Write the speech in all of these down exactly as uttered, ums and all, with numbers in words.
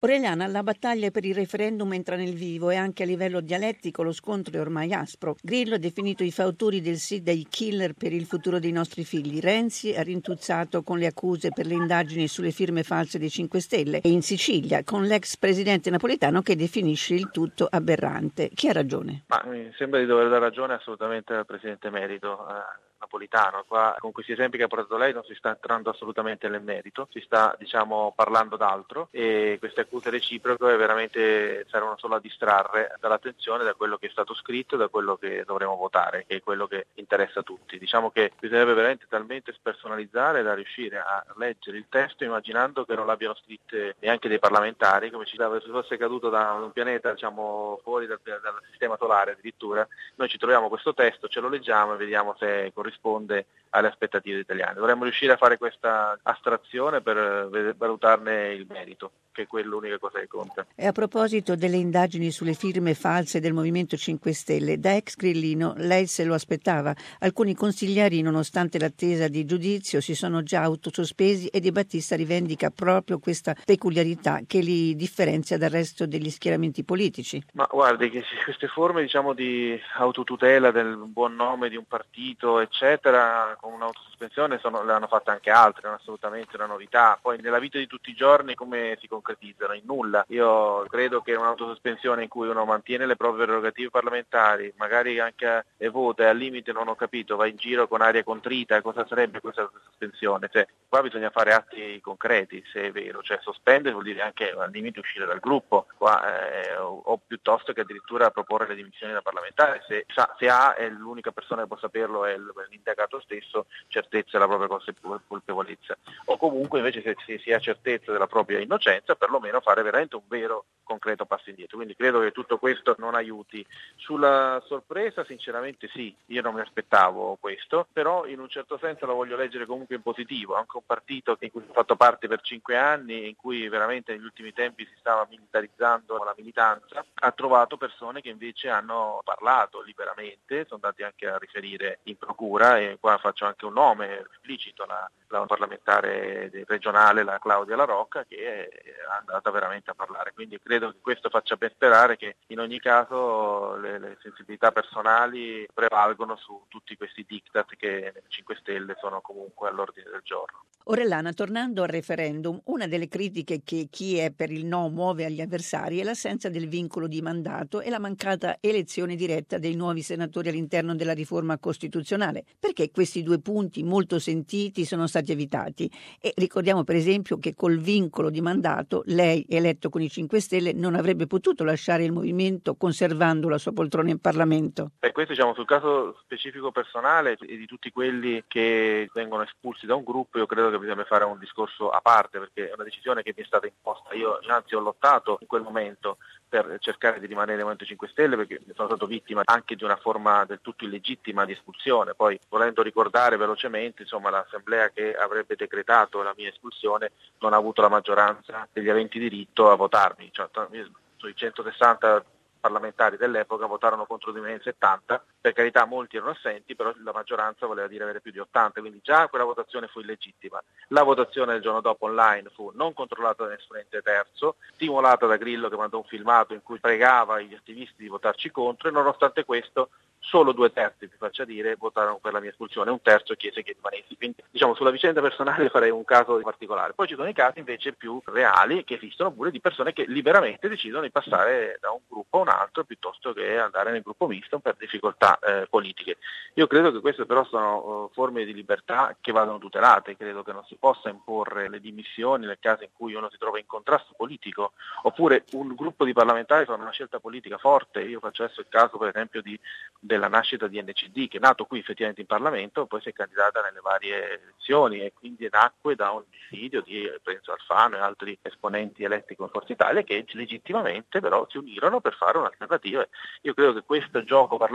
Orellana, la battaglia per il referendum entra nel vivo e anche a livello dialettico lo scontro è ormai aspro. Grillo ha definito i fautori del sì dei killer per il futuro dei nostri figli. Renzi ha rintuzzato con le accuse per le indagini sulle firme false dei cinque Stelle. E in Sicilia con l'ex presidente Napolitano che definisce il tutto aberrante. Chi ha ragione? Ma mi sembra di dover dare ragione assolutamente al presidente emerito eh, Napolitano. Qua con questi esempi che ha portato lei non si sta entrando assolutamente nel merito, si sta diciamo parlando d'altro e queste accuse reciproche veramente servono solo a distrarre dall'attenzione da quello che è stato scritto e da quello che dovremo votare, che è quello che interessa a tutti. Diciamo che bisognerebbe veramente talmente spersonalizzare da riuscire a leggere il testo immaginando che non l'abbiano scritte neanche dei parlamentari, come ci dava se fosse caduto da un pianeta diciamo fuori dal, dal sistema solare addirittura. Noi ci troviamo questo testo, ce lo leggiamo e vediamo se corrisponde alle aspettative italiane. Dovremmo riuscire a fare questa astrazione per valutarne il merito, che è quell'unica cosa che conta. E a proposito delle indagini sulle firme false del Movimento cinque Stelle, da ex grillino lei se lo aspettava. Alcuni consiglieri, nonostante l'attesa di giudizio, si sono già autosospesi e De Battista rivendica proprio questa peculiarità che li differenzia dal resto degli schieramenti politici. Ma guardi che queste forme diciamo di autotutela del buon nome di un partito eccetera con un'autosospensione sono, le hanno fatte anche altre, non assolutamente una novità. Poi nella vita di tutti i giorni come si concretizzano? In nulla. Io credo che un'autosospensione in cui uno mantiene le proprie prerogative parlamentari, magari anche e vota e al limite non ho capito, va in giro con aria contrita, cosa sarebbe questa sospensione? Cioè, qua bisogna fare atti concreti, se è vero, cioè sospendere vuol dire anche al limite uscire dal gruppo, qua, eh, o, o piuttosto che addirittura proporre le dimissioni da parlamentare, se, se ha è l'unica persona che può saperlo è l'indagato stesso, certezza della propria colpevolezza, o comunque invece se, se si ha certezza della propria innocenza perlomeno fare veramente un vero concreto passo indietro. Quindi credo che tutto questo non aiuti. Sulla sorpresa sinceramente sì, io non mi aspettavo questo, però in un certo senso lo voglio leggere comunque in positivo, anche un partito in cui ho fatto parte per cinque anni, in cui veramente negli ultimi tempi si stava militarizzando la militanza, ha trovato persone che invece hanno parlato liberamente, sono andati anche a riferire in procura e qua faccio anche un nome esplicito, la, la parlamentare regionale, la Claudia La Rocca, che è andata veramente a parlare, quindi credo che questo faccia ben sperare che in ogni caso le, le sensibilità personali prevalgono su tutti questi diktat che nel cinque Stelle sono comunque all'ordine del giorno. Orellana, tornando al referendum, una delle critiche che chi è per il no muove agli avversari è l'assenza del vincolo di mandato e la mancata elezione diretta dei nuovi senatori all'interno della riforma costituzionale. Perché questi due punti molto sentiti sono stati evitati? E ricordiamo per esempio che col vincolo di mandato lei, eletto con i cinque Stelle, non avrebbe potuto lasciare il movimento conservando la sua poltrona in Parlamento. E questo diciamo sul caso specifico personale e di tutti quelli che vengono espulsi da un gruppo, io credo che bisogna fare un discorso a parte, perché è una decisione che mi è stata imposta. Io anzi ho lottato in quel momento per cercare di rimanere nel Movimento cinque Stelle perché sono stato vittima anche di una forma del tutto illegittima di espulsione. Poi volendo ricordare velocemente, insomma, l'assemblea che avrebbe decretato la mia espulsione non ha avuto la maggioranza degli aventi diritto a votarmi, cioè, sui centosessanta parlamentari dell'epoca votarono contro di me in settanta, per carità molti erano assenti, però la maggioranza voleva dire avere più di ottanta, quindi già quella votazione fu illegittima. La votazione del giorno dopo online fu non controllata da nessun ente terzo, stimolata da Grillo che mandò un filmato in cui pregava gli attivisti di votarci contro e nonostante questo solo due terzi, vi faccia dire, votarono per la mia espulsione, un terzo chiese che rimanessi. Quindi diciamo sulla vicenda personale farei un caso particolare. Poi ci sono i casi invece più reali che esistono pure di persone che liberamente decidono di passare da un gruppo a un altro piuttosto che andare nel gruppo misto per difficoltà eh, politiche. Io credo che queste però sono uh, forme di libertà che vadano tutelate, credo che non si possa imporre le dimissioni nel caso in cui uno si trova in contrasto politico, oppure un gruppo di parlamentari fa una scelta politica forte. Io faccio adesso il caso per esempio di della nascita di N C D, che è nato qui effettivamente in Parlamento, poi si è candidata nelle varie elezioni e quindi nacque da un dissidio di Renzo Alfano e altri esponenti eletti con Forza Italia che legittimamente però si unirono per fare un'alternativa. Io credo che questo gioco parlamentare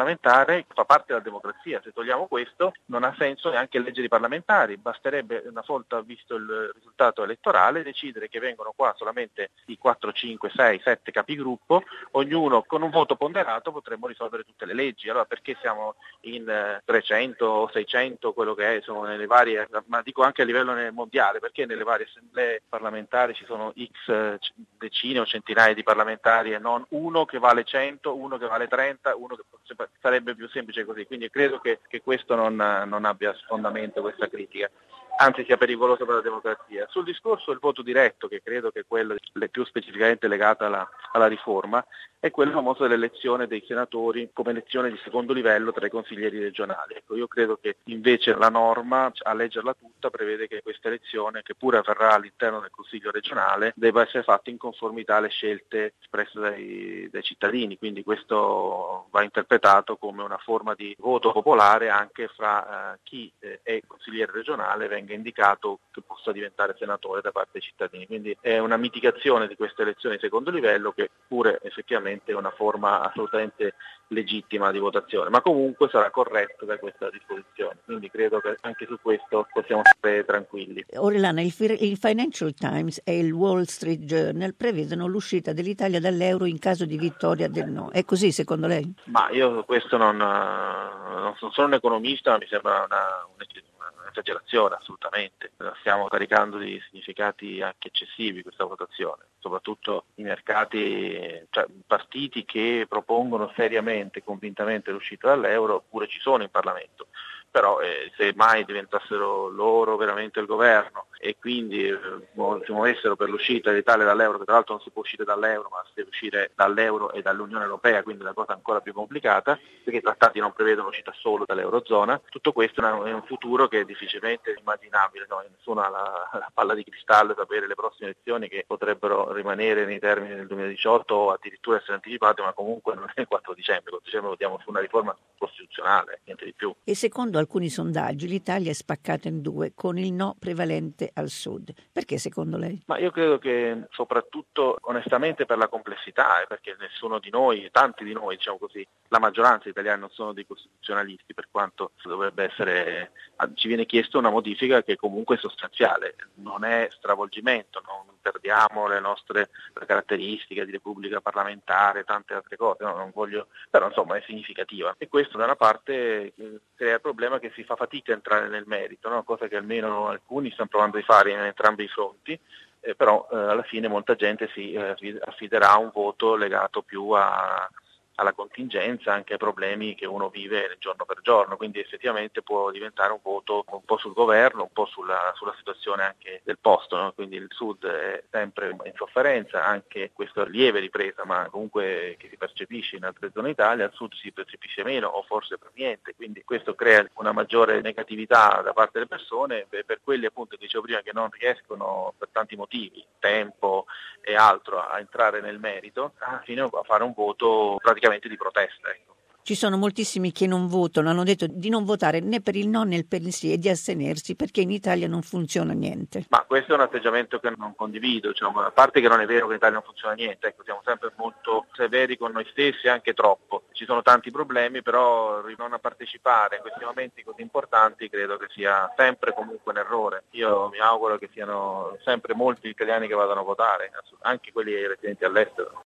votare, fa parte della democrazia. Se togliamo questo non ha senso neanche eleggere i parlamentari, basterebbe una volta visto il risultato elettorale decidere che vengono qua solamente i quattro, cinque, sei, sette capigruppo, ognuno con un voto ponderato potremmo risolvere tutte le leggi. Allora perché siamo in eh, trecento o seicento, quello che è, sono nelle varie, ma dico anche a livello mondiale, perché nelle varie assemblee parlamentari ci sono x eh, decine o centinaia di parlamentari e non uno che vale cento, uno che vale trenta, uno che sarebbe più semplice così. Quindi credo che, che questo non, non abbia fondamento, questa critica, anzi sia pericoloso per la democrazia. Sul discorso del voto diretto, che credo che è quello più specificamente legato alla, alla riforma, è quello famoso dell'elezione dei senatori come elezione di secondo livello tra i consiglieri regionali. Ecco, io credo che invece la norma, a leggerla tutta, prevede che questa elezione, che pure avverrà all'interno del Consiglio regionale, debba essere fatta in conformità alle scelte espresse dai, dai cittadini. Quindi questo va interpretato come una forma di voto popolare anche fra eh, chi eh, è consigliere regionale venga indicato che possa diventare senatore da parte dei cittadini. Quindi è una mitigazione di queste elezioni di secondo livello, che pure effettivamente è una forma assolutamente legittima di votazione, ma comunque sarà corretto da questa disposizione. Quindi credo che anche su questo possiamo stare tranquilli. Orellana, il, il Financial Times e il Wall Street Journal prevedono l'uscita dell'Italia dall'euro in caso di vittoria del no. È così secondo lei? Ma io questo non, non sono un economista, ma mi sembra una, un'esagerazione assolutamente. La stiamo caricando di significati anche eccessivi questa votazione, soprattutto i mercati, cioè partiti che propongono seriamente, convintamente l'uscita dall'euro, pure ci sono in Parlamento. Però eh, se mai diventassero loro veramente il governo e quindi eh, si muovessero per l'uscita dell'Italia dall'euro, che tra l'altro non si può uscire dall'euro ma si deve uscire dall'euro e dall'Unione Europea, quindi la cosa ancora più complicata, perché i trattati non prevedono l'uscita solo dall'Eurozona. Tutto questo è un futuro che è difficilmente immaginabile, no? Nessuno ha la, la palla di cristallo per sapere le prossime elezioni, che potrebbero rimanere nei termini del duemiladiciotto o addirittura essere anticipate, ma comunque non è il quattro dicembre. Il quattro dicembre votiamo su una riforma costituzionale, niente di più. E secondo alcuni sondaggi l'Italia è spaccata in due, con il no prevalente al sud. Perché secondo lei? Ma io credo che soprattutto onestamente per la complessità, eh, perché nessuno di noi, tanti di noi diciamo così, la maggioranza degli italiani non sono dei costituzionalisti, per quanto dovrebbe essere, ci viene chiesto una modifica che comunque è sostanziale, non è stravolgimento, non perdiamo le nostre caratteristiche di repubblica parlamentare, tante altre cose, no, non voglio, però insomma è significativa. E questo da una parte crea il problema che si fa fatica a entrare nel merito, no? Cosa che almeno alcuni stanno provando di fare in entrambi i fronti, eh, però eh, alla fine molta gente si eh, affiderà a un voto legato più a alla contingenza, anche ai problemi che uno vive giorno per giorno, quindi effettivamente può diventare un voto un po' sul governo, un po' sulla, sulla situazione anche del posto, no? Quindi il Sud è sempre in sofferenza, anche questa lieve ripresa, ma comunque che si percepisce in altre zone d'Italia, al Sud si percepisce meno o forse per niente, quindi questo crea una maggiore negatività da parte delle persone, per, per quelli appunto che dicevo prima che non riescono per tanti motivi, tempo e altro, a entrare nel merito, alla fine a fare un voto praticamente di protesta. Ecco. Ci sono moltissimi che non votano, hanno detto di non votare né per il no né per il sì e di astenersi perché in Italia non funziona niente. Ma questo è un atteggiamento che non condivido, diciamo, a parte che non è vero che in Italia non funziona niente, ecco, siamo sempre molto severi con noi stessi, anche troppo. Ci sono tanti problemi, però non partecipare in questi momenti così importanti credo che sia sempre comunque un errore. Io mi auguro che siano sempre molti italiani che vadano a votare, anche quelli residenti all'estero.